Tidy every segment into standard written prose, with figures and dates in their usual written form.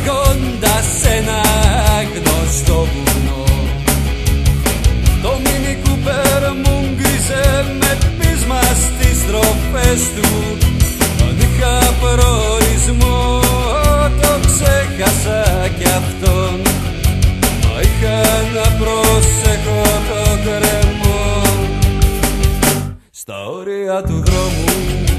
φύγοντας ένα γνωστό βουνό. Το Mini Cooper μου γκρίζε με πείσμα στις στροφές του. Αν είχα προορισμό το ξέχασα κι αυτόν, μα είχα να προσέχω το κρεμό στα όρια του δρόμου.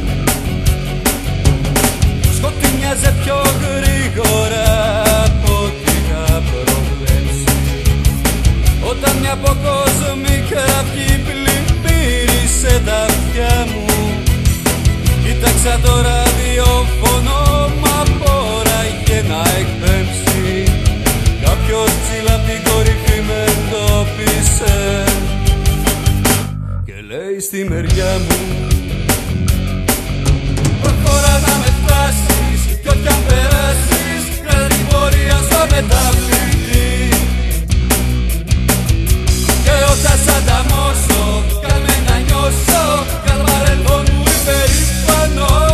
Σκοτεινιάζε πιο γρήγορα από ό,τι είχα προβλέψει, όταν μια αποκόσμη κραυγή πλημμύρισε τα αυτιά μου. Κοίταξα το ραδιόφωνο, μα πόρα είχε να εκπέμψει. Κάποιος ψηλά απ' την κορυφή με εντόπισε και λέει στη μεριά μου: προχώρα να με φτάσεις κι ό,τι αν περάσεις, κράτα την πορεία στο μεταβλητή. Και όταν σ' ανταμώσω, κάνε να νιώσω καν παρελθόν μου υπερήφανος.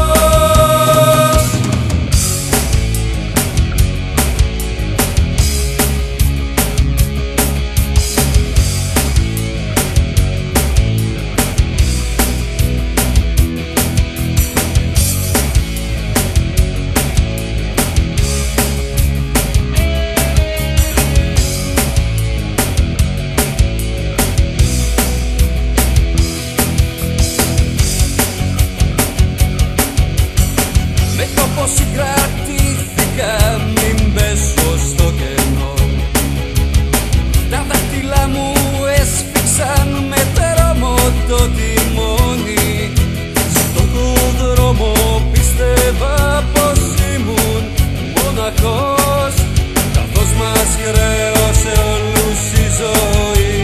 Πως συγκρατήθηκα, μην πέσω στο κενό. Τα δάχτυλα μου έσφιξαν με τρόμο το τιμόνι. Στον δρόμο πίστευα πως ήμουν μοναχός, καθώς μας χρέωσε όλους η ζωή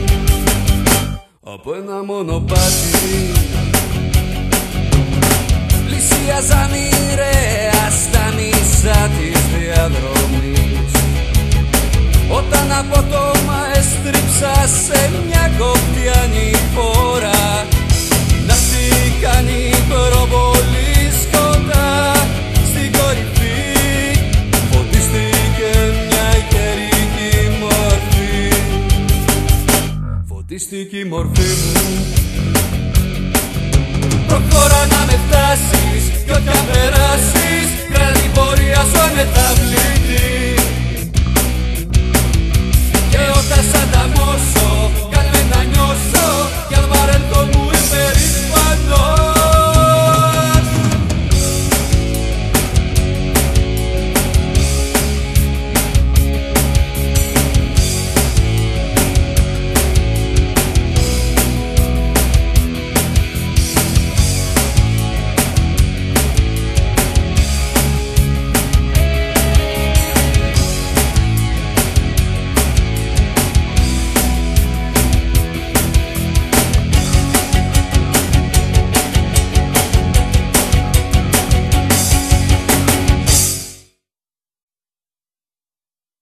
από ένα μονοπάτι. Πλησίαζα μοιραία στα μισά της διαδρομής, όταν απότομα έστριψα σε μια κοπτή ανηφόρα. Να στη κάνει προβολή κοντά στην κορυφή, φωτίστηκε μια ιερική μορφή. Φωτίστηκε η μορφή μου. Προχώρα να με φτάσεις κι ό,τι αν περάσεις, κράτα την πορεία σου ανεταβλή.